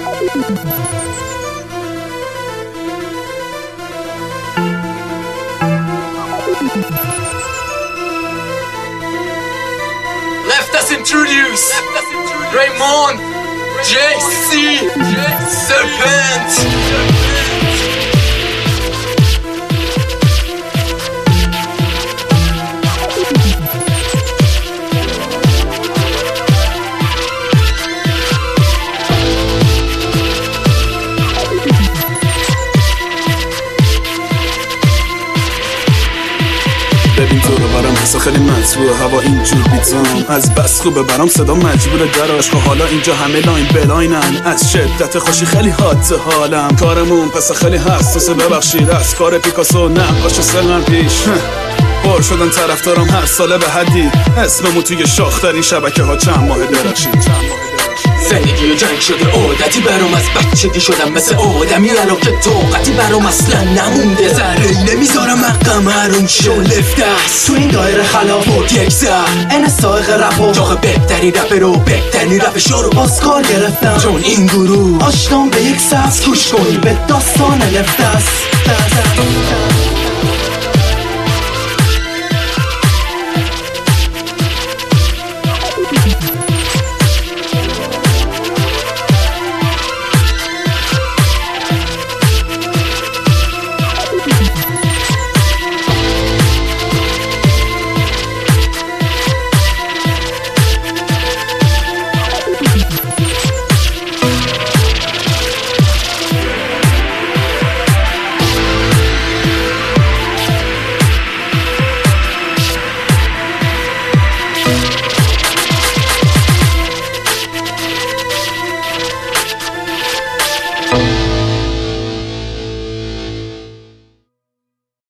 Let us introduce Raymond JC Serpent. ببین تو رو برام حسا خیلی مطبوع هوا اینجور بیتام از بس خوبه برام صدا مجبوره در عشق حالا اینجا همه لاین بلاینن از شدت خوشی خیلی حادثه حالم کارمون پس خیلی حساسه ببخشید از کار پیکاسو نقاش سلم پیش پر شدن طرفدارم هر ساله به حدی اسممون توی شاخترین شبکه ها چند ماه درخشید زندگی و جنگ شده عادتی برام از بچگی شدم مثل آدمی الان که طاقتی برام اصلا نمونده ذره‌ای نمیذارم حقم حروم شو لفت است تو این دایره خلافات یک زر این سایق رپ جاق بهترین رپر و بهترین رپشا رو باز کار گرفتم چون این گروه آشنام به یک سبز گوش کنی به داستان لفت است